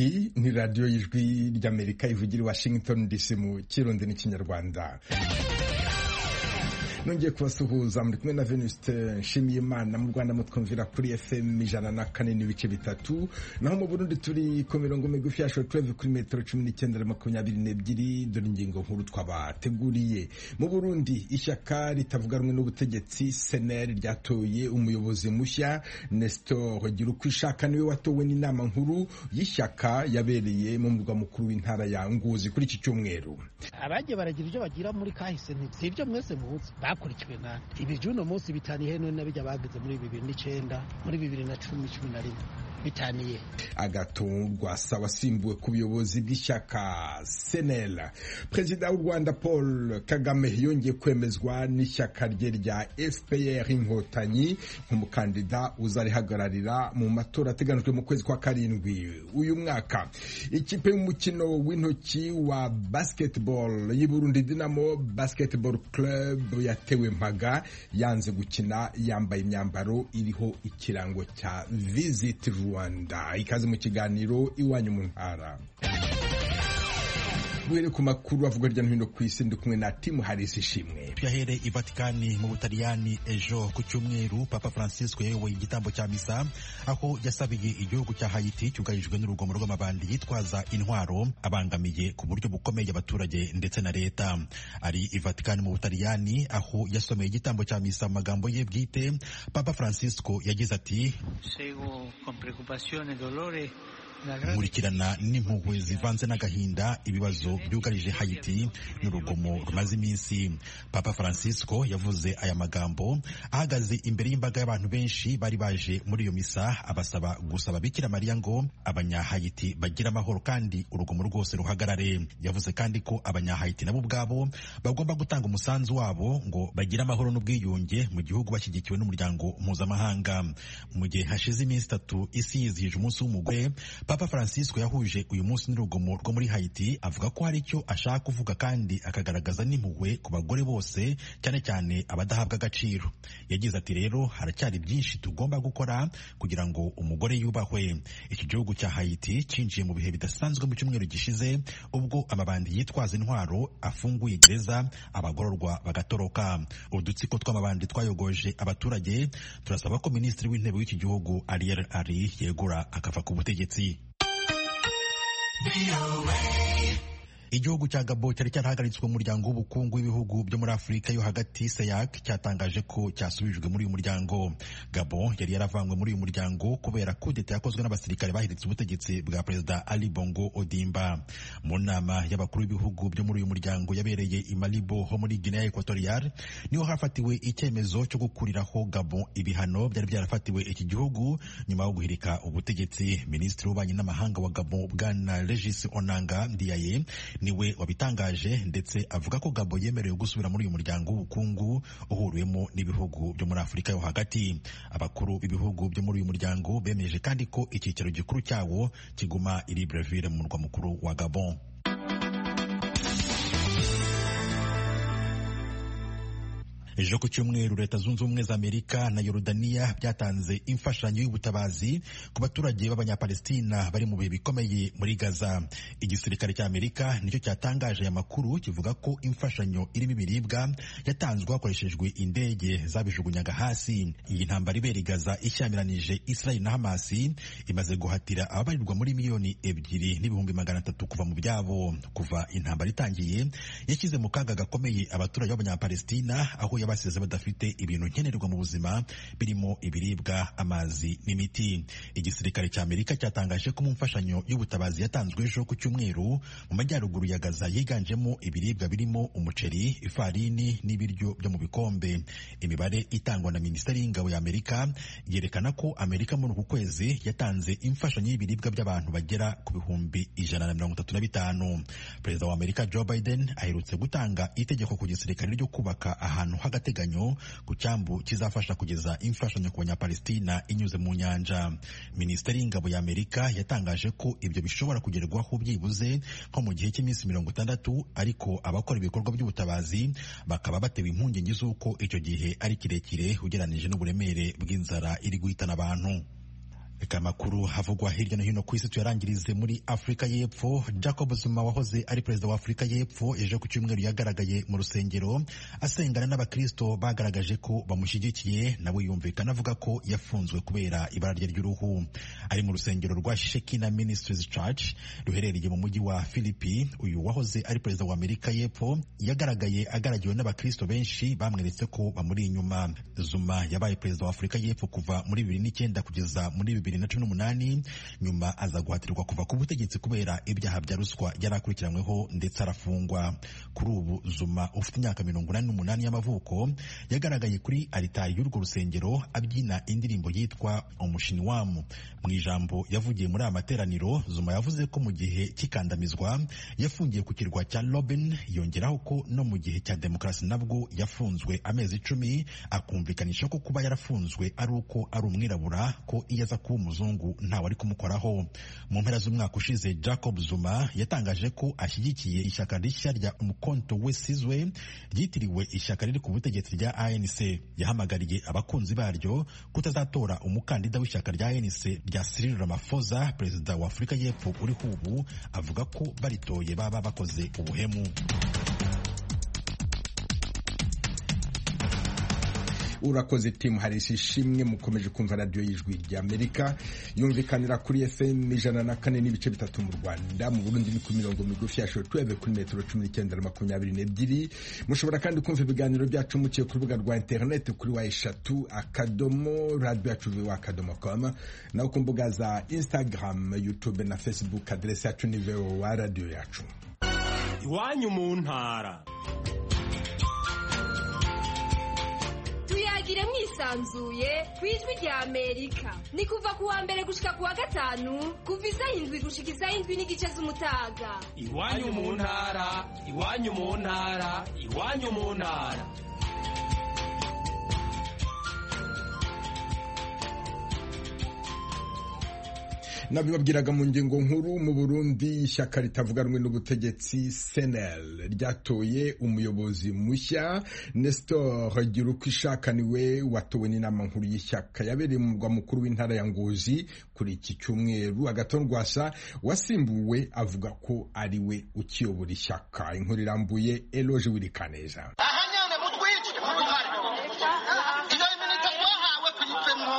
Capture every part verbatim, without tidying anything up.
iyi ni radiyo y'ijwi ry'Amerika ivugira i Washington D C mu kirundi n'ikinyarwanda. Nongeye kubasuhuza muri kumwe na Venuste Nshimiyimana. Mu Rwanda mutwumvira kuri F M ijana na kane n'ibice bitatu, naho mu Burundi turi ku mirongo migufi ya shortwave kuri metero cumi n'icyenda na makumyabiri n'ebyiri. Dore ingingo nkuru twabateguriye. Mu Burundi ishyaka ritavuga rumwe n'ubutegetsi C N L ryatoye umuyobozi mushya. Nestor Girukwishaka niwe watowe n'inama nkuru y'ishyaka yabereye mu murwa mukuru w'intara ya Ngozi kuri iki cyumweru. Abaje baragira ibyo bagira muri kahise si ibyo mwese muzi bakurikiwe nande. Ibi juno munsi bitaniye no nabijya bageze muri bibiri n'icenda muri bibiri na cumi cumi na rimwe bitaniye. Agatungwa sawasimbuwe ku buyobozi bw'ishyaka C N L. Perezida w'u Rwanda Paul Kagame yongeye kwemezwa n'ishyaka rye rya F P R Inkotanyi nk'umukandida uzarihagararira mu matora ateganijwe mu kwezi kwa karindwi uyu mwaka. Ikipe y'umukino w'intoki wa basketball y'u Burundi Dinamo Basketball Club yatewe mpaga yanze gukina yambaye imyambaro iriho ikirango cya Visit Rwanda. Ikaze mu kiganiro iwanyu mu ntara. Bwere ku makuru avuga hirya no hino ku isi ndi kumwe na Tim Harris Ishimwe. Yahere i Vatikani mu Butaliyani ejo ku cyumweru Papa Francisco yayoboye igitambo cya misa aho yasabiye igihugu cya Haiti cyugarijwe n'urugomo rw'amabandi yitwaza intwaro abangamiye ku buryo bukomeye abaturage ndetse na leta. Ari i Vatikani mu Butaliyani aho yasomeye igitambo cya misa mu magambo ye bwite. Papa Francisco yagize ati: Seguo con preoccupazione e dolore nkurikirana n'impuhwe zivanze n'agahinda ibibazo byugarije Haiti n'urugomo rumaze iminsi. Papa Francisco yavuze aya magambo ahagaze imbere y'imbaga y'abantu benshi bari baje muri iyo misa, abasaba gusaba Bikira Mariya ngo abanya-Haiti bagira amahoro kandi urugomo rwose ruhagarare. Yavuze kandi ko abanya-Haiti nabo ubwabo bagomba gutanga umusanzu wabo ngo bagire amahoro n'ubwiyunge mu gihugu bashyigikiwe n'umuryango mpuzamahanga. Mu gihe hashize iminsi itatu isi yizihije umunsi w'umugore, Papa Francisco yahuje uyu munsi n'urugomo rwo muri Haiti, avuga ko hari icyo ashaka kuvuga kandi akagaragaza n'impuhwe ku bagore bose, cyane cyane abadahabwa agaciro. Yagize ati rero haracyari byinshi tugomba gukora kugira ngo umugore yubahwe. Iki gihugu cya Haiti cinjiye mu bihe bidasanzwe mu cyumweru gishize ubwo amabandi yitwaza intwaro afunguye gereza abagororwa bagatoroka. Udutsiko tw'amabandi twayogoje abaturage. Turasaba ko Minisitiri w'Intebe w'iki gihugu Ariel Henry yegura akava ku butegetsi. Igihugu cya Gabon cyari cyarahagaritswe mu muryango w'ubukungu w'ibihugu byo muri Afurika yo hagati C E A C cyatangaje ko cyasubijwe muri uyu muryango. Gabon yari yaravanywe muri uyu muryango kubera kudeta yakozwe n'abasirikare bahiritse ubutegetsi bwa Perezida Ali Bongo Odimba. Mu nama y'abakuru b'ibihugu byo muri uyu muryango yabereye i Malibo ho muri Guinea Equatorial niho hafatiwe icyemezo cyo gukuriraho Gabon ibihano byari byarafatiwe iki gihugu nyuma yo guhirika ubutegetsi. Minisitiri w'ububanyi n'amahanga wa Gabon Bwana Regis Onanga Ndiaye niwe wabitangaje ndetse avuga ko Gabon yemerewe gusubira muri uyu muryango w'ubukungu uhuriwemo n'ibihugu byo muri Afurika yo hagati. Abakuru b'ibihugu byo muri uyu muryango bemeje kandi ko icyicaro gikuru cyawo kiguma i Libreville mu murwa mukuru wa Gabon. Ejo ku cyumweru Leta Zunze Ubumwe za Amerika na Yorodaniya byatanze imfashanyo y'ubutabazi ku baturage b'abanyapalestina bari mu bihe bikomeye muri Gaza. Igisirikare cya Amerika nicyo cyatangaje aya makuru kivuga ko imfashanyo irimo ibiribwa yatanzwe hakoreshejwe indege zabijugunyaga hasi. Iyi ntambara ibera i Gaza ishyamiranyije Israel na Hamas imaze guhatira ababarirwa muri miliyoni ebyiri n'ibihumbi magana atatu kuva mu byabo. Kuva intambara itangiye yashyize mu kaga gakomeye abaturage b'abanyapalestina aho basize badafite ibintu nkenerwa mu buzima birimo ibiribwa, amazi n'imiti. Igisirikare cya Amerika cyatangaje ko mu mfashanyo y'ubutabazi yatanzwe ejo ku cyumweru mu majyaruguru ya Gaza yiganjemo ibiribwa birimo umuceri, ifarini n'ibiryo byo mu bikombe. Imibare itangwa na Minisiteri y'Ingabo ya Amerika yerekana ko Amerika muri uku kwezi yatanze imfashanyo y'ibiribwa by'abantu bagera ku bihumbi ijana na mirongo itatu na bitanu. Perezida wa Amerika Joe Biden aherutse gutanga itegeko ku gisirikare ryo kubaka ahantu agateganyo ku cyambu kizafasha kugeza imfashanyo ku banyapalestina inyuze mu nyanja. Minisiteri y'Ingabo ya Amerika yatangaje ko ibyo bishobora kugerwaho byibuze nko mu gihe cy'iminsi mirongo itandatu, ariko abakora ibikorwa by'ubutabazi bakaba batewe impungenge z'uko icyo gihe ari kirekire ugereranije n'uburemere bw'inzara iri guhitana abantu. Reka makuru havugwa hirya no hino ku isi tuyarangirize muri Afrika y'Epfo. Jacob Zuma wahoze ari perezida wa Afrika y'Epfo ejo ku cyumweru yagaragaye mu rusengero asengana n'abakristo bagaragaje ko bamushyigikiye, nawe yumvikana avuga ko yafunzwe kubera ibara rye ry'uruhu. Ari mu rusengero rwa Shekinah Ministries Church ruherereye mu mujyi wa Philippi. Uyu wahoze ari perezida wa Amerika y'Epfo yagaragaye agaragiwe n'abakristo benshi bamweretse ko bamuri inyuma. Zuma yabaye perezida wa Afrika y'Epfo kuva muri bibiri n'icyenda kugeza muri bibiri na cumi n'umunani, nyuma aza guhatirwa kuva ku butegetsi kubera ibyaha bya ruswa yari akurikiranyweho ndetse arafungwa. Kuri ubu Zuma ufite imyaka mirongo inani n'umunani y'amavuko yagaragaye kuri alitari y'urwo rusengero abyina indirimbo yitwa Omushiniwamu. Mu ijambo yavugiye muri aya materaniro, Zuma yavuze ko mu gihe cy'ikandamizwa yafungiye ku kirwa cya Robben, yongeraho ko no mu gihe cya demokarasi nabwo yafunzwe amezi icumi, akumvikanisha ko kuba yarafunzwe ari uko ari umwirabura, ko iyo aza kuba umuzungu ntawe ari kumukoraho. Mu mpera z'umwaka ushize Jacob Zuma yatangaje ko ashyigikiye ishyaka rishya rya Umkhonto we Sizwe ryitiriwe ishyaka riri ku butegetsi rya A N C. Yahamagariye abakunzi baryo kutazatora umukandida w'ishyaka rya A N C rya Cyril Ramaphosa, perezida wa Afrika y'Epfo uriho ubu, avuga ko baritoye baba bakoze ubuhemu. Urakoze timu Harisi Shimwe. Mukomeje kumva radio y'Ijwi ry'Amerika yumvikanira kuri F M ijana na kane n'ibice bitatu mu Rwanda, mu Burundi ni ku mirongo migufi ya shortwave kuri metero cumi n'icyenda na makumyabiri n'ebyiri. Mushobora kandi kumva ibiganiro byacu muciye ku rubuga rwa internet kuri wa eshatu akadomo radio yacu wa akadomo com, naho ku mbuga za Instagram, YouTube na Facebook adresse yacu ni wa radio yacu. Iwanyu mu ntara. Tuyagire mwisanzuye kwijwi rya Amerika. Ni kuva kuwa mbere gushika kuwa gatanu kuva isaha indwi gushika isaha indwi n'igice z'umutaga. Iwanyu mu ntara, iwanyu mu ntara, iwanyu mu ntara. Nabibabwiraga mu ngingo nkuru. Mu Burundi ishyaka ritavuga rumwe n'ubutegetsi C N L ryatoye umuyobozi mushya. Nestor Girukishaka niwe watowe n'inama nkuru y'ishyaka yabereye mu murwa mukuru w'intara ya Ngozi kuri iki cyumweru. Agathon Rwasa wasimbuwe avuga ko ari we ukiyobora ishyaka. Inkuru irambuye Eloge Wirikaneza. Ahanyane mutwice kuruhare iyo iminota twahawe kuyipemwo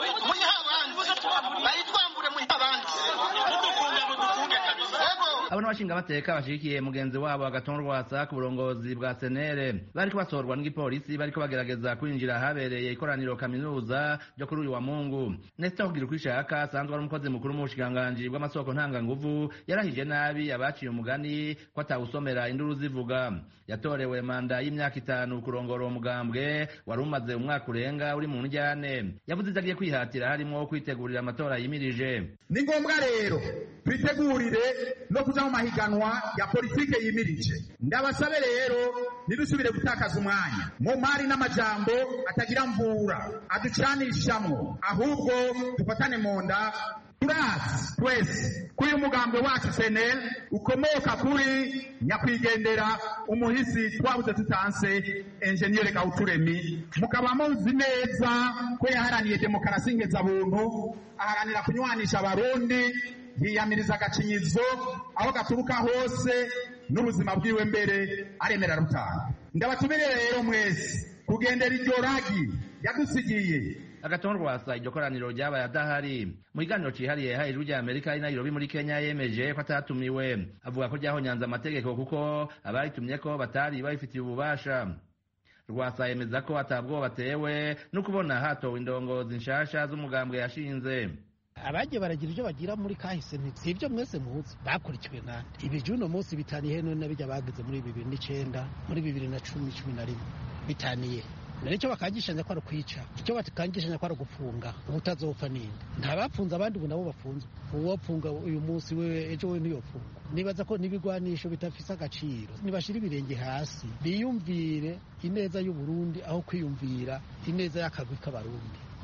muyihabanze bayitwambure muyihabanze mudukunde mudukunde kabisa. Abo n'abashinga amateka bashigikiye mugenzi wabo Agathon Rwasa ku burongozi bwa C N L bariko basorwa n'igipolisi bariko bagerageza kwinjira habereye ikoraniro kaminuza ryo kuri uyu wa Mungu. Nestor Girukishaka asanzwe ari umukozi mukuru mu bushikiranganji bw'amasoko ntanganguvu yarahije nabi abaciye umugani ko atawusomera induru zivuga. Yatorewe manda y'imyaka itanu kurongora umugambwe wari umaze umwaka urenga uri mu njyane. Yavuze izagiye kwihatira harimo kwitegurira amatora yimirije. Ni ngombwa rero twitegurire no kuja mu mahiganwa ya politike yimirije. Ndabasabe rero nidusubire gutakaza umwanya mu mari n'amajambo atagira mvura aducanishamwo, ahubwo dufatane mu nda. Turazi twese kuri umugambwe wacu C N L ukomoka kuri nyakwigendera umuhisi twabuze tutanse Engineer Gauturemi, mukaba muzi neza ko yaharaniye demokarasi ngeza buntu, aharanira kunywanisha abarundi, yiyamiriza agacinyizo aho gaturuka hose n'ubuzima bwiwe mbere aremera rutanga. Ndabatumire rero mwese kugendera iryo ragi yadusigiye. Agathon Rwasa iryo koraniro ryabaye adahari. Mu kiganiro cihariye ha Ijwi rya Amerika ari Nairobi muri Kenya yemeje ko atatumiwe. Avuga ko ryahonyanze amategeko kuko abaritumye ko batari babifitiye ububasha. Rwasa yemeza ko atabwo batewe no kubona hatowe indongozi nshasha z'umugambwe yashinze. Abaje baragira ibyo bagira muri kahise ntsi ibyo mwese muzi bakurikiwe nande. Ibi juno munsi bitaniye none nabijya bagize muri bibiri n'icyenda muri bibiri na cumi cumi na rimwe bitaniye. Nicyo bakangishanya ko ari kwica, icyo bakangishanya ko ari gufunga ubutazopfa ninde. Ntabapfunza abandi ubu nabo bafunzwe. Uwapfunga uyu munsi we ejo we ntiyofunga. Nibaza ko nibigwanisho bitafisa agaciro. Nibashira ibirenge hasi biyumvire ineza y'u Burundi aho kwiyumvira ineza y'akagwi k'abarundi.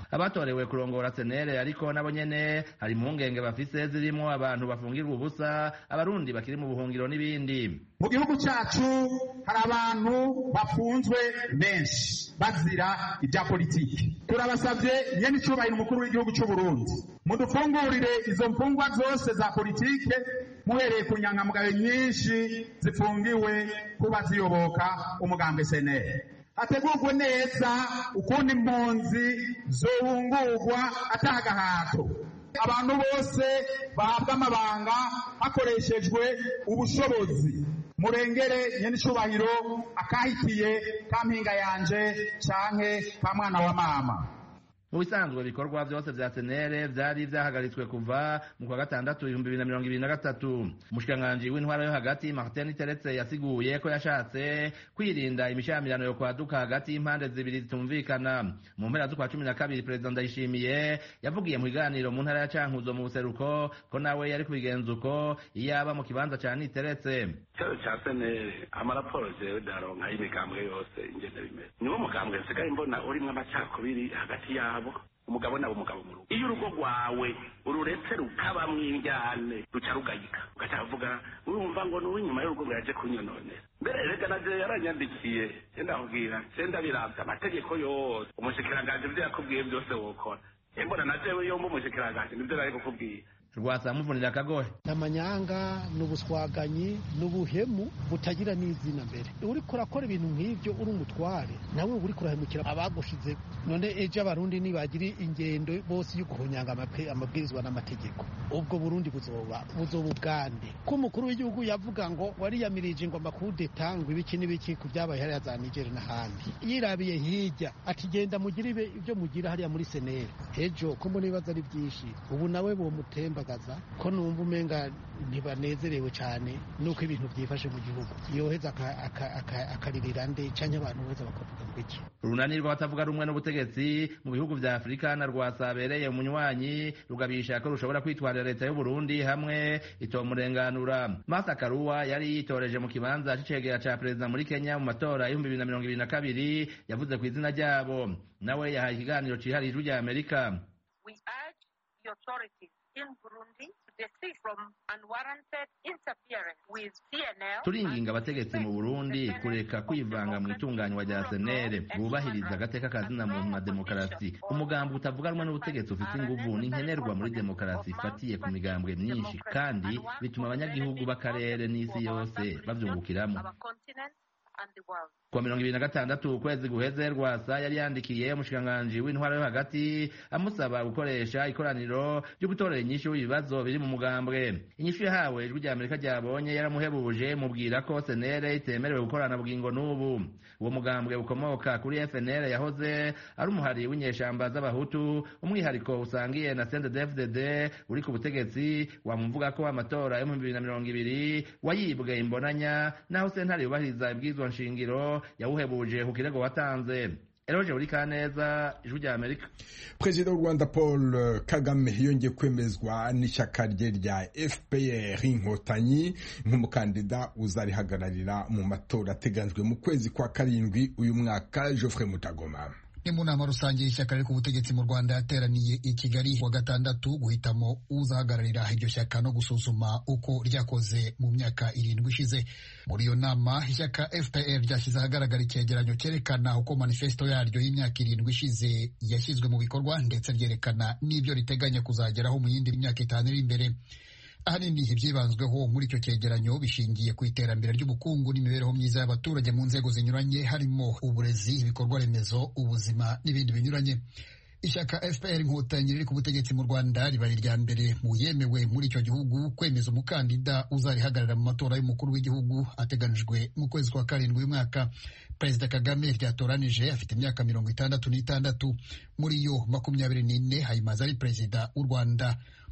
abatorewe kurongora senere ariko nabo nyene hari impungenge bafise zirimo abantu bafungirwa ubusa, abarundi bakiri mu buhungiro n'ibindi. Mu gihugu cyacu hari abantu bafunzwe benshi bazira ibya politiki. Turabasabye nyene icubahiro umukuru w'igihugu cy'u Burundi, mudufungurire izo mfungwa zose za politike, muhereye ku nyangamugayo nyinshi zifungiwe kuba ziyoboka umugambwe senere. Hategurwe neza ukundi impunzi zohungurwa atagahato. Abantu bose bahabwa amabanga hakoreshejwe ubushobozi. Murengere nyene icubahiro akahitiye ka mpinga yanje canke ka mwana wa mama. Mu bisanzwe bikorwa byose vya senere vyari vyahagaritswe kuva mu kwa gatandatu ibihumbi bibiri na mirongo ibiri na gatatu. Umushikiranganji w'intwara yo hagati Martin Teretse yasiguye ko yashatse kwirinda imishamirano yo kwaduka hagati y'impande zibiri zitumvikana. Mu mpera z'ukwa cumi na kabiri Perezida Ndayishimiye yavugiye mu biganiro mu ntara ya Cankuzo mu buseruko ko nawe yari kubigenza uko iyaba mu kibanza ca Niteretse. Cyo ca senere amaraporo jewe daronka y'imigambwe yose ingene bimeze. Niwo mugambwe nsigaye mbona urimwo amacakubiri hagati ya umugabo nabo umugabo mu rugo. Iyo urugo rwawe ururetse rukabamwo injyane ruca rugayika ugacavuga urumva ngo n'uwo inyuma y'urugo yaje kunyononera. Mbere rega naje yaranyandikiye ndakubwira senda biravye amategeko yose umushikiranganje ivyo yakubwiye byose wokora. Embona najewe yo mu mushikiranganje nivyo nari kukubwira. Rwasa muvunira kagohe. Namanyanga n'ubuswaganyi n'ubuhemu butagira n'izina mbere. Uri kurakora ibintu nk'ivyo uri umutware nawe uri kurahemukira abagushize. None eje abarundi nibagiri ingendo bose y'ukuhonyanga amabwirizwa n'amategeko. Ubwo Burundi buzoba buzobugande. Ko umukuru w'igihugu yavuga ngo wariyamirije ngo amakudeta ngo ibiki n'ibiki ku byabaye hariya za Niger n'ahandi. Yirabiye hirya atigenda mugiribe ibyo mugira hariya muri senere. Ejo ko mbona ibibazo ari byinshi. Ubu nawe bo mutemba ko numva umenga ntibanezerewe cyane nuko ibintu byifashe mu gihugu. Yoheza akaririra nde canke abantu bose bakavuga ngo iki. Urunani rw'abatavuga rumwe n'ubutegetsi mu bihugu vya Afrika na rwasabereye umunywanyi rugabisha ko rushobora kwitwarira leta y'u Burundi hamwe itomurenganura. Martha Karua yari yitoreje mu kibanza c'icegera ca perezida muri Kenya mu matora y'ibihumbi bibiri na mirongo ibiri na kabiri yavuze ku izina ryabo. Nawe yahaye ikiganiro cihariye ijwi rya Amerika. We urge the authorities in Burundi to desist from unwarranted interference with C N L. Turinginga abategetsi mu Burundi kureka kwivanga mu itunganywa rya senere, bubahiriza agateka kazina muntu na demokarasi. Umugambi utavuga rumwe n'ubutegetsi ufite inguvu n'inkenerwa muri demokarasi ifatiye ku migambwe myinshi kandi bituma abanyagihugu b'akarere n'isi yose bavyungukiramo. Kwa mirongo ibiri na gatandatu ukwezi guheze Rwasa yari yandikiye umushikiranganji w'intwara yo hagati amusaba gukoresha ikoraniro ryo gutorera inyishu y'ibibazo biri mu mugambwe. Inyishu yahawe ijwi rya Amerika ryabonye yaramuhebuje mubwira ko senere itemerewe gukorana bugingo n'ubu. Uwo mugambwe ukomoka kuri F N L yahoze ari umuhari w'inyeshamba z'abahutu, umwihariko usangiye na C N D D F D D uri ku butegetsi. Wamuvuga ko amatora yo mu bibiri na mirongo ibiri wayibwe imbonanya naho sentare yubahiriza ibwirizwa nshingiro yawuhebuje ku kirego watanze. Eroje uri kaneza ijwi rya Amerika. President w'u Rwanda Paul Kagame yongeye kwemezwa n'ishyaka rye rya F P R Inkotanyi nk'umukandida uzarihagararira mu matora ateganijwe mu kwezi kwa karindwi uyu mwaka. Geoffrey Mutagoma. Ni mu nama rusange y'ishyaka riri ku butegetsi mu Rwanda yateraniye i Kigali wa gatandatu guhitamo uzahagararira iryo shyaka no gusuzuma uko ryakoze mu myaka irindwi ishize. Muri iyo nama ishyaka F P R ryashyize ahagaragara icyegeranyo cyerekana uko manifesto yaryo y'imyaka irindwi ishize yashyizwe mu bikorwa ndetse ryerekana n'ibyo riteganya kuzageraho mu yindi myaka itanu iri imbere. Ahanini ibyibanzweho muri icyo cyegeranyo bishingiye ku iterambere ry'ubukungu n'imibereho myiza y'abaturage mu nzego zinyuranye, harimo uburezi, ibikorwa remezo, ubuzima n'ibindi binyuranye. Ishyaka F P R Inkotanyi riri ku butegetsi mu Rwanda ribaye irya mbere mu yemewe muri icyo gihugu kwemeza umukandida uzarihagararira mu matora y'umukuru w'igihugu ateganijwe mu kwezi kwa karindwi uyu mwaka. Perezida Kagame ryatoranije afite imyaka mirongo itandatu n'itandatu, muri yo makumyabiri n'ine hayimaze ari perezida w'u Rwanda.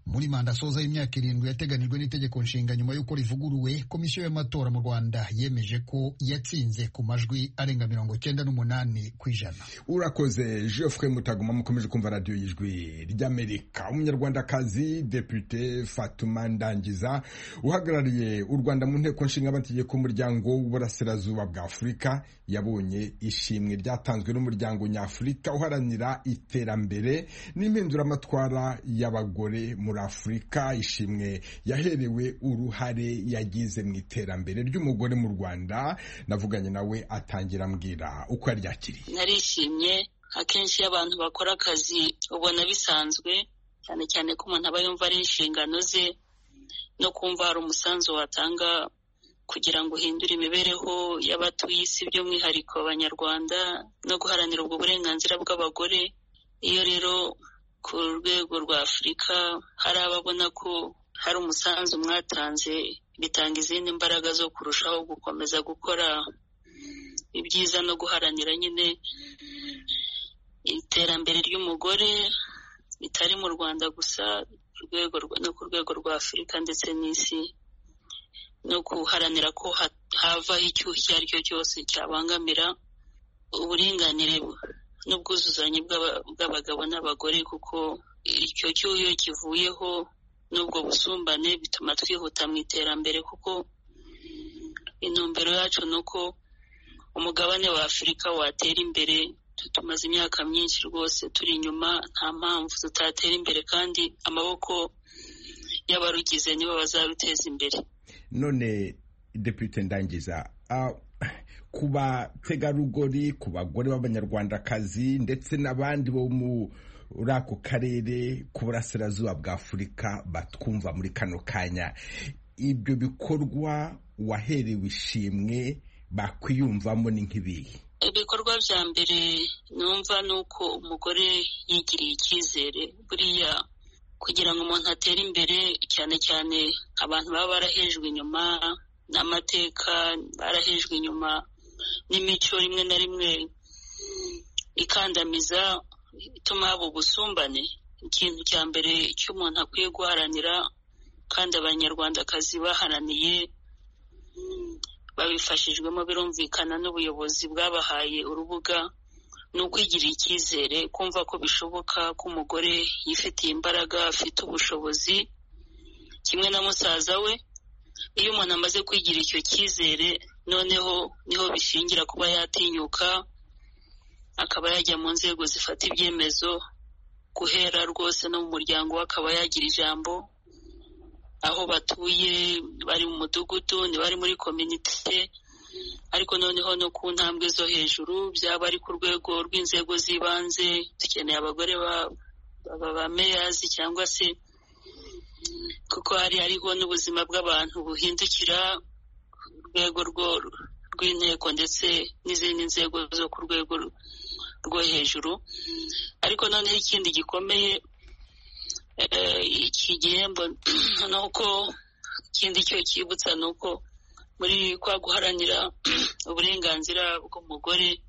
muri manda soza y'imyaka irindwi yateganijwe n'itegeko nshinga nyuma y'uko rivuguruwe, komisiyo y'amatora mu Rwanda yemeje ko yatsinze ku majwi arenga mirongo cyenda n'umunani ku ijana. Urakoze Geoffrey Mutagoma, mukomeje kumva radio y'Ijwi ry'Amerika. Umunyarwandakazi Depute Fatuma Ndangiza uhagarariye u Rwanda mu nteko nshinga amategeko y'umuryango w'uburasirazuba bwa Afurika yabonye ishimwe ryatanzwe n'umuryango nyafurika uharanira iterambere n'impinduramatwara y'abagore muri Afurika. Ishimwe yaherewe uruhare yagize mu iterambere ry'umugore mu Rwanda. Navuganye nawe atangira ambwira uko yaryakiriye. Narishimye. Akenshi abantu bakora akazi ubona bisanzwe, cyane cyane ko umuntu aba yumva ari inshingano ze no kumva hari umusanzu watanga kugira ngo uhindure imibereho y'abatuye isi by'umwihariko abanyarwanda no guharanira ubwo burenganzira bw'abagore. Iyo rero ku rwego rwa Afurika hari ababona ko hari umusanzu mwatanze, bitanga izindi mbaraga zo kurushaho gukomeza gukora ibyiza no guharanira nyine iterambere ry'umugore bitari mu Rwanda gusa, no ku rwego rwa Afurika ndetse n'isi, no guharanira ko havaho icyuho icyo ari cyo cyose cyabangamira uburinganire n'ubwuzuzanye bw'abagabo n'abagore, kuko icyo cyuho iyo kivuyeho n'ubwo busumbane bituma twihuta mu iterambere, kuko intumbero yacu ni uko umugabane wa Afurika watera imbere. Tumaze imyaka myinshi rwose turi inyuma, nta mpamvu tutatera imbere, kandi amaboko y'abarugize nibo bazaruteza imbere. None Depute Ndangiza, uh, ku bategarugori, ku bagore b'abanyarwandakazi ndetse n'abandi bo muri ako karere ku burasirazuba bwa Afurika batwumva muri kano kanya, ibyo bikorwa waherewe ishimwe bakwiyumvamo ni nk'ibihe? Ibikorwa bya mbere numva ni uko umugore yigiriye icyizere. Buriya kugira ngo umuntu atere imbere, cyane cyane abantu baba barahejwe inyuma n'amateka, barahejwe inyuma n'imico rimwe na rimwe ikandamiza, ituma haba ubusumbane. Ikintu cya mbere cy'umuntu akwiye guharanira, kandi abanyarwandakazi baharaniye babifashijwemo birumvikana n'ubuyobozi bwabahaye urubuga, ni ukwigirira icyizere, kumva ko bishoboka ko umugore yifitiye imbaraga, afite ubushobozi kimwe na musaza we. Iyo umuntu amaze kwigira icyo cyizere, noneho niho bishingira kuba yatinyuka akaba yajya mu nzego zifata ibyemezo, guhera rwose no mu muryango we akaba yagira ijambo, aho batuye, bari mu mudugudu, ni bari muri community, ariko noneho no ku ntambwe zo hejuru, byaba ari ku rwego rw'inzego z'ibanze. Dukeneye abagore ba ba meyazi cyangwa se, kuko hari hariho n'ubuzima bw'abantu buhindukira ku rwego rw'inteko ndetse n'izindi nzego zo ku rwego rwo hejuru. Ariko noneho ikindi gikomeye iki gihembo ni uko, ikindi cyo cyibutsa ni uko muri kwa guharanira uburenganzira bw'umugore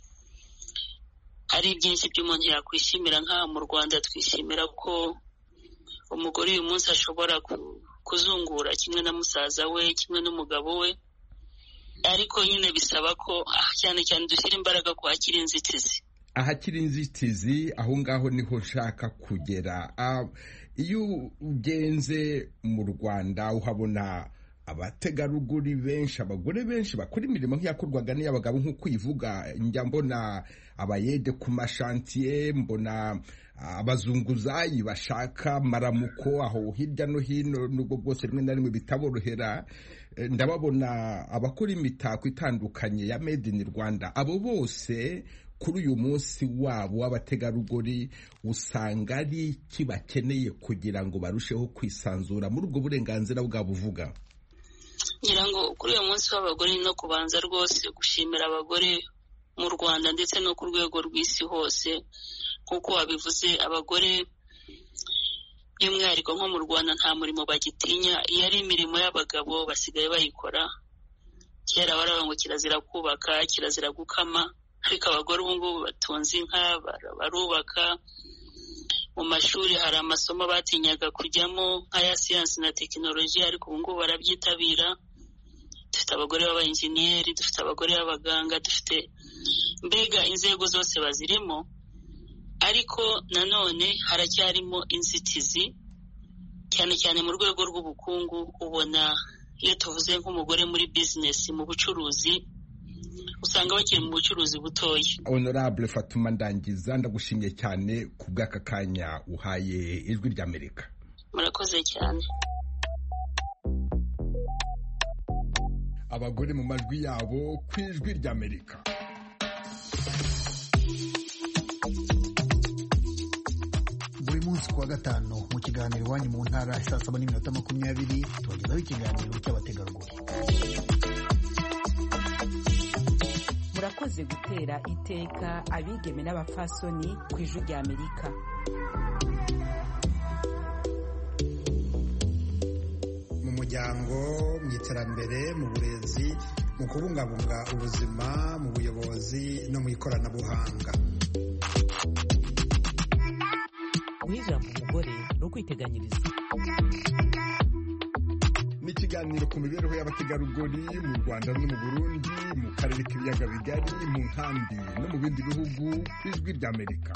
hari byinshi by'umuntu yakwishimira. nk'aha mu Rwanda twishimira ko umugore uyu munsi ashobora kuzungura kimwe na musaza we, kimwe n'umugabo we, ariko nyine bisaba ko cyane cyane dushyira imbaraga ku hakiri inzitizi. Ahakiri inzitizi, aho ngaho niho nshaka kugera. Iyo ugenze mu Rwanda uhabona abategarugori benshi, abagore benshi bakora imirimo nk'iyakorwaga n'iy'abagabo nk'uko ivuga. Njya mbona abayede ku mashantiye, mbona abazunguzayi bashaka maramuko aho hirya no hino, nubwo bwose rimwe na rimwe bitaborohera. Ndababona abakora imitako itandukanye ya made in Rwanda. Abo bose kuri uyu munsi wabo w'abategarugori usanga ari iki bakeneye kugira ngo barusheho kwisanzura muri ubwo burenganzira bwabo uvuga? ngira ngo kuri uyu munsi w'abagore no kubanza rwose gushimira abagore mu Rwanda ndetse no ku rwego rw'isi hose. Nk'uko wabivuze, abagore by'umwihariko nko mu Rwanda nta murimo bagitinya. Iyo ari imirimo y'abagabo basigaye bayikora. Kera baravuga ngo kirazira kubaka, kirazira gukama, ariko abagore ubu ngubu batunze inka, barubaka, mu mashuri hari amasomo batinyaga kujyamo nk'aya siyansi na tekinoloji, ariko ubu ngubu barabyitabira. Dufite abagore b'abainjeniyeri, dufite abagore b'abaganga, dufite mbega inzego zose bazirimo, ariko nanone haracyarimo inzitizi cyane cyane mu rwego rw'ubukungu. Ubona iyo tuvuze nk'umugore muri bizinesi, mu bucuruzi, usanga bakiri mu bucuruzi butoya. Honorable Fatuma Ndangiza, ndagushimiye cyane ku bw'aka kanya uhaye Ijwi ry'Amerika. Murakoze cyane. Abagore mu majwi yabo ku Ijwi ry'Amerika. Buri munsi kuwa gatanu mu kiganiro Iwanyu mu Ntara saa saba n'iminota makumyabiri tubagezaho ikiganiro cy'abategarugori. Murakoze gutera iteka abigeme n'abafasoni ku Ijwi ry'Amerika. Mu muryango, mu iterambere, mu burezi, mu kubungabunga ubuzima, mu buyobozi no mu ikoranabuhanga. Guhijambo umugore no kwiteganyiriza. Ni ikiganiro ku mibereho y'abategarugori mu Rwanda no mu Burundi, mu karere k'ibiyaga bigari, mu nkambi no mu bindi bihugu ku Ijwi ry'Amerika.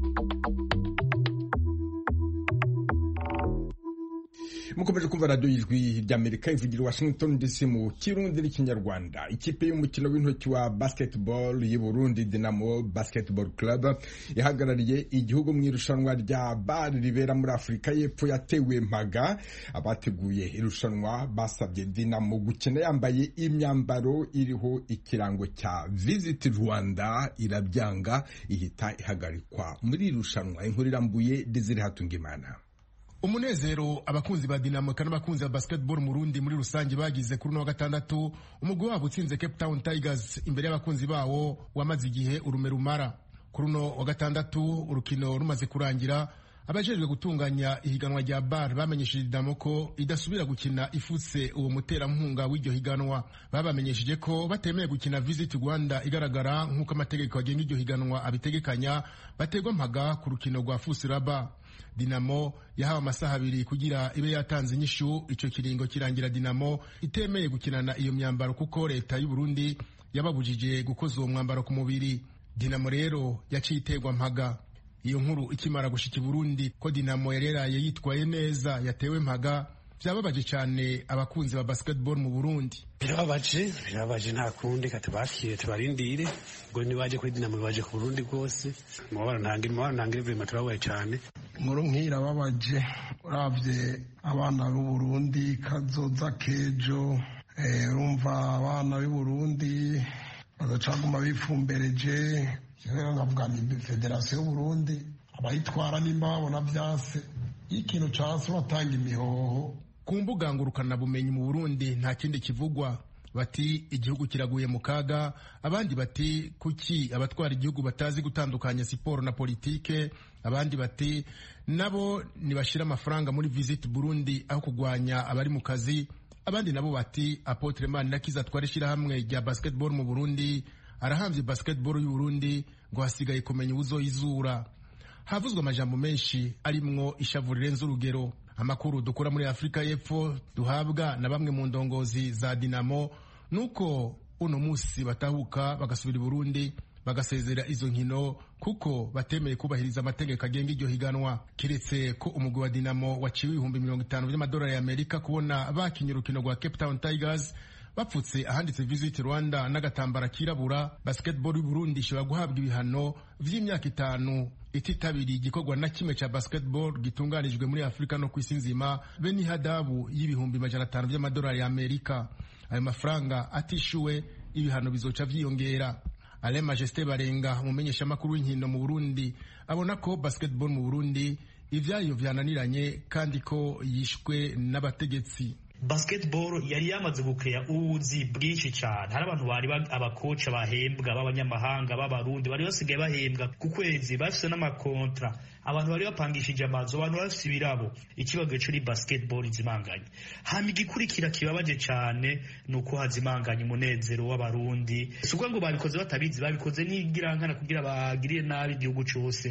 Mukomeje kumva radio y'Ijwi ry'Amerika ivugira Washington D C mu Kirundi n'Ikinyarwanda. Ikipe y'umukino w'intoki wa basketball y'u Burundi Dinamo Basketball Club yahagarariye igihugu mu irushanwa rya bar ribera muri Afrika y'Epfo yatewe mpaga. Abateguye irushanwa basabye Dinamo gukina yambaye imyambaro iriho ikirango cya Visit Rwanda, irabyanga ihita ihagarikwa muri irushanwa. Inkuru irambuye Desire Hatungimana. Umunezero abakunzi ba Dinamo kandi abakunzi ba basketball mu Burundi muri rusange bagize kuri no gatandatu umugwi wabo utsinze Cape Town Tigers imbere y'abakunzi bawo wamaze igihe urume rumara. Kuri no wa gatandatu urukino rumaze kurangira, abajejwe gutunganya ihiganwa rya bar bamenyesheje Dinamo ko idasubira gukina ifutse uwo mutera mpunga w'iryo higanwa. Babamenyesheje ko batemeye gukina Visit Rwanda igaragara nk'uko amategeko agenga iryo higanwa abitegekanya, bategwa mpaga ku rukino rwa Fusiraba. Dinamo yahawe amasaha abiri kugira ibe yatanze inyishu. Ico kiringo kirangira Dinamo itemeye gukinana iyo myambaro kuko leta y'u Burundi yababujije gukoza uwo mwambaro ku mubiri. Dinamo rero yaciye iterwa mpaga. Iyo nkuru ikimara gushika i Burundi ko Dinamo yareraye yitwaye neza yatewe mpaga, byababaje cyane abakunzi ba basketball mu Burundi. Birababaje, birababaje nta kundi katubakire tubarindire ngo nibaje kuri Dinamo baje ku Burundi rwose. Mubara ntangire mubara ntangire vraiment turabaye cyane. Nkuru nkira babaje uravye abana b'u Burundi kazoza kejo, eh urumva abana b'u Burundi bazacaguma bifumbereje. Rero ngavuga ni Federation y'u Burundi abayitwara nimba babona byase ikintu cyase batanga imihoho. Ku mbuga ngurukana bumenyi mu Burundi nta kindi kivugwa, bati igihugu kiraguye mu kaga, abandi bati kuki abatwara igihugu batazi gutandukanya siporo na politike, abandi bati nabo nibashira amafaranga muri Visit Burundi aho kugwanya abari mu kazi, abandi nabo bati Apotre Manirakiza atwarishira hamwe rya basketball mu Burundi arahamvye basketball y'u Burundi ngo hasigaye kumenya uzoyizura. Havuzwe amajambo menshi arimwo ishavu rirenze urugero. Amakuru dukura muri Afrika y'Epfo duhabwa na bamwe mu ndongozi za Dinamo nuko uno musi batahuka bagasubira i Burundi bagasezera izo nkino kuko batemeye kubahiriza amategeko agenga iryo higanwa. Kiretse ko umugwi wa Dinamo waciwe ibihumbi mirongo itanu by'amadolari y'Amerika kubona bakinye urukino rwa Cape Town Tigers bapfutse ahanditse Visit Rwanda n'agatambara kirabura, basketball y'u Burundi ishobora guhabwa ibihano vy'imyaka itanu ititabiriye igikorwa na kimwe ca basketball gitunganijwe muri Afrika no kwisi nzima, be ni hadabu y'ibihumbi majana atanu by'amadolari y'Amerika. Ayo mafaranga atishuwe ibihano bizoca vyiyongera. Alain Majesté Barenga umumenyesha makuru w'inkino mu Burundi abona ko basketball mu Burundi ivyayo vyananiranye kandi ko yishwe n'abategetsi. Basketball yari yamaze gukrea ubuzi bwinshi cyane. Hari abantu bari abakoca bahembwa b'abanyamahanga b'abarundi bari basigaye bahembwa ku kwezi, bafise n'amakontra, abantu bari bapangishije amazu, abantu bafise ibirabo. Ikibazo cyo basketball izimanganye. Hama igikurikira kibabaje cyane nuko hazimanganye umunezero w'abarundi. Sugwa ngo babikoze batabizi, babikoze n'igirankana kugira bagirire nabi igihugu cyose.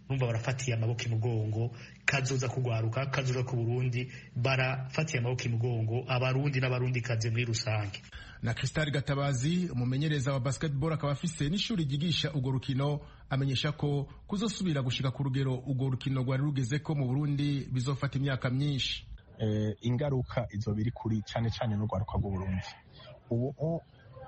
numva barafatiye amaboko imugongo kazoza kugwaruka kazoza ku Burundi barafatiye amaboko imugongo abarundi n'abarundi kaze muri rusange. Na Crystal Gatabazi umumenyereza wa basketball akaba afise n'ishuri ryigisha ugo rukino amenyesha ko kuzosubira gushika ku rugero ugo rukino rwari rugeze ko mu Burundi bizofata imyaka myinshi. Eh, ingaruka izo biri kuri cyane cyane no gwaruka rw'u Burundi. Ubu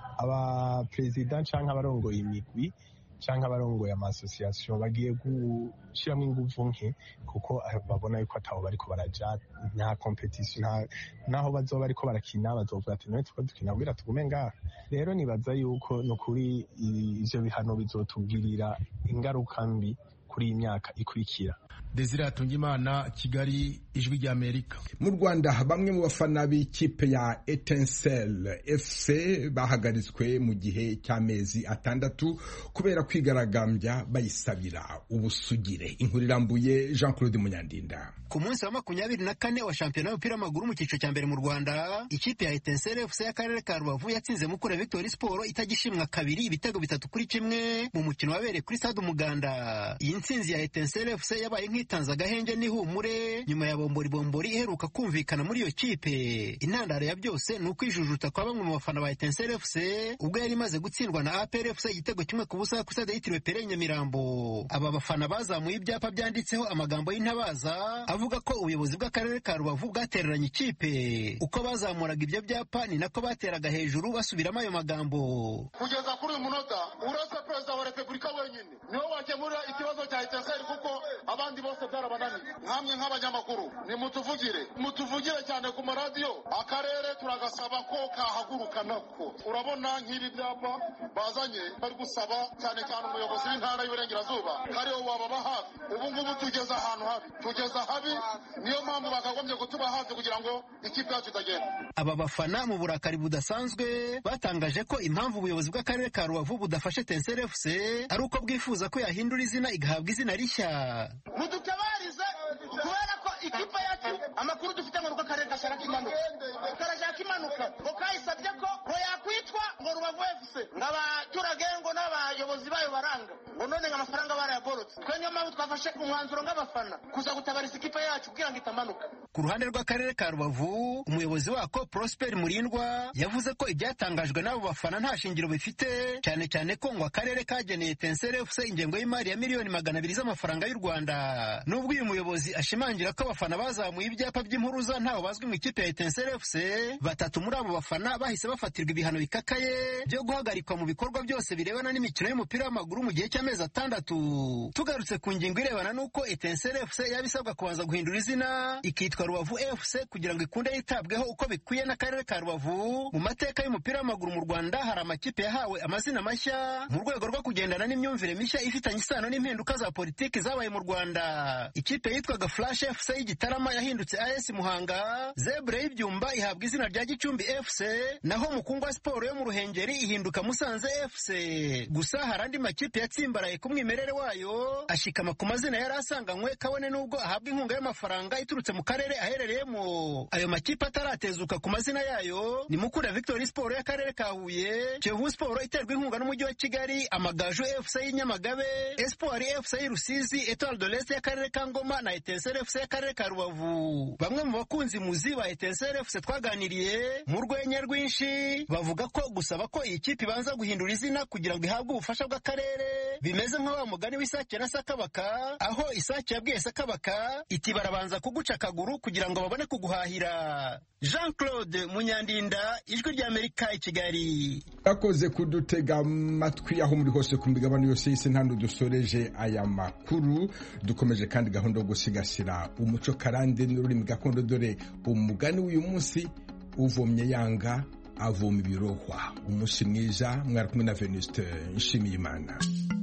aba president canke abarongoye imigwi canke abarongoye ama association bagiye gushiramo inguvu nke kuko babona yuko ataho bariko baraja nta competition nta naho bazoba bariko barakina bazovuga ati none tuko dukina kugira tugume ngaha. Rero nibaza yuko no kuri ivyo bihano bizotugirira ingaruka mbi kuri imyaka ikurikira. Desire Atungimana, Kigali, Ijwi rya Amerika. Mu Rwanda bamwe mu bafana b'ikipe ya Etincelle F C bahagaritswe mu gihe cy'amezi atandatu kubera kwigaragambya bayisabira ubusugire. Inkuru irambuye Jean Claude Munyandinda. Ku munsi wa makumyabiri na kane wa shampiyona y'umupira w'amaguru mu cyiciro cya mbere mu Rwanda, ikipe ya Etincelle F C y'akarere ka Rubavu yatsinze Mukura Victory Sport itagishimwa kabiri ibitego bitatu kuri kimwe mu mukino wabereye kuri Stade Umuganda. Iyi ntsinzi ya Etincelle F C yabaye nk'itanze agahenge n'ihumure nyuma ya bombori bombori iheruka kumvikana muri iyo kipe. Intandaro ya byose ni ukwijujuta kwa bamwe mu bafana ba Etincelle F C ubwo yari imaze gutsindwa na A P R F C igitego kimwe ku busa ku stade yitiriwe Pere Nyamirambo. Aba bafana bazamuye ibyapa byanditseho amagambo y'intabaza avuga ko ubuyobozi bw'akarere ka Rubavu bwatereranye ikipe. Uko bazamuraga ibyo byapa ni nako bateraga hejuru basubiramo ayo magambo. Kugeza kuri uyu munota uretse perezida wa repubulika wenyine niwe wakemura ikibazo cya Etincelle kuko abandi bose byarabananiye. Nkamwe nk'abanyamakuru ni mutuvugire mutuvugire cyane ku maradiyo. Akarere turagasaba ko kahaguruka nako. Urabona nk'ibi byapa bazanye bari gusaba cyane cyane umuyobozi w'intara y'Uburengerazuba kariho wababa hafi. Ubu ngubu tugeze ahantu habi tugeze habi, niyo mpamvu bakagombye kutuba hafi kugira ngo ikipe yacu itagenda. Aba bafana mu burakari budasanzwe batangaje ko impamvu ubuyobozi bw'akarere ka Rubavu budafashe Etincelle F C ari uko bwifuza ko yahindura izina igahabwa izina rishya. Mudutabarize kubera ko ikipe yacu amakuru dufite ngo ruko akarere gashaka imanuka karashaka imanuka ngo kayisabye ko ngo yakwitwa ngo Rubavu F C n'abaturage ngo n'abayobozi bayo baranga ngo none amafaranga barayaborotse. Twe niyo mpamvu twafashe umwanzuro ng'abafana kuza gutabariza ikipe yacu kugira ngo itamanuka. Ku ruhande rw'akarere ka Rubavu umuyobozi wako Prosper Murindwa yavuze ko ibyatangajwe n'abo bafana nta shingiro bifite, cyane cyane ko ngo akarere kageneye Etincelle F C ingengo y'imari ya miliyoni magana abiri z'amafaranga y'u Rwanda. Nubwo uyu muyobozi ashimangira ko abafana bazamuye ibyapa by'impuruza ntaho bazwi mu ikipe ya Etincelle F C, batatu muri abo bafana bahise bafatirwa ibihano bikakaye byo guhagarikwa mu bikorwa byose birebana n'imikino y'umupira w'amaguru mu gihe cy'amezi atandatu. Tugarutse ku ngingo irebana n'uko Etincelle F C yabisabwa kubanza guhindura izina ikitwa Rubavu F C kugira ngo ikunde yitabweho uko bikwiye n'akarere ka Rubavu. Mu mateka y'umupira w'amaguru mu Rwanda hari amakipe yahawe amazina mashya mu rwego rwo kugendana n'imyumvire mishya ifitanye isano n'impinduka za politiki zabaye mu Rwanda. Ikipe yitwaga Flash F C y'Igitarama yahindutse A S Muhanga, Zebra y'Ibyumba ihabwa izina rya Gicumbi F C, naho Mukungwa Sport yo mu Ruhengeri ihinduka Musanze F C. Gusa hari andi makipe yatsimbaraye ku mwimerere wayo ashikama ku mazina yari asanganywe kabone n'ubwo ahabwa inkunga y'amafaranga iturutse mu karere aherereyemo. Ayo makipe ataratezuka ku mazina yayo ni Mukura Victory Sport y'akarere ka Huye, Kiyovu Sport iterwa inkunga n'umujyi wa Kigali, Amagaju F C y'Inyamagabe, Espoir F C y'Rusizi, Etoile de l'Est y'akarere ka Ngoma na Etincelle F C y'akarere ka Rubavu. Bamwe mu bakunzi muzi ba Etincelle F C twaganiriye mu rwenya rwinshi bavuga ko gusaba ko iyi kipe ibanza guhindura izina kugira ngo ihabwe ubufasha bw'akarere bimeze nk'awa mugani w'isake na Sakabaka, aho isake yabwiye Sakabaka iti barabanza kuguca akaguru kugira ngo babone kuguhahira. Jean Claude Munyandinda, Ijwi rya Amerika i Kigali. Akoze kudutega amatwi aho muri hose ku migabane yose y'isi ntando dusoreje aya makuru. Dukomeje kandi gahunda yo gusigasira umuco karande n'ururimi gakondo, dore umugani w'uyu munsi uvomye yanga avoma ibirohwa. Umunsi mwiza, mwari kumwe na Venuste Nshimiyimana.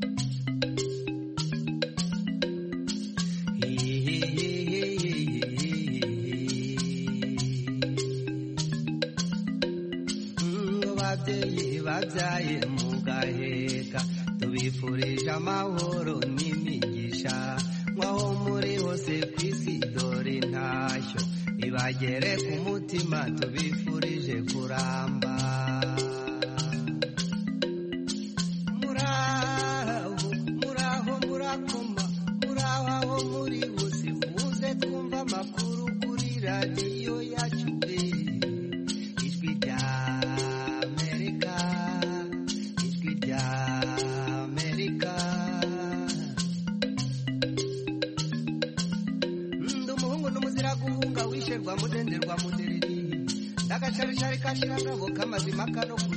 Babyaye mugaheka tubifurije amahoro n'imigisha, mwaho muri hose ku isi dore ntashyo ibagere ku mutima tubifurije kuramba. Muraho muraho murakoma muraho musherwa mudenderwa mudereri ndagasharishari kashiragabo kamazima kano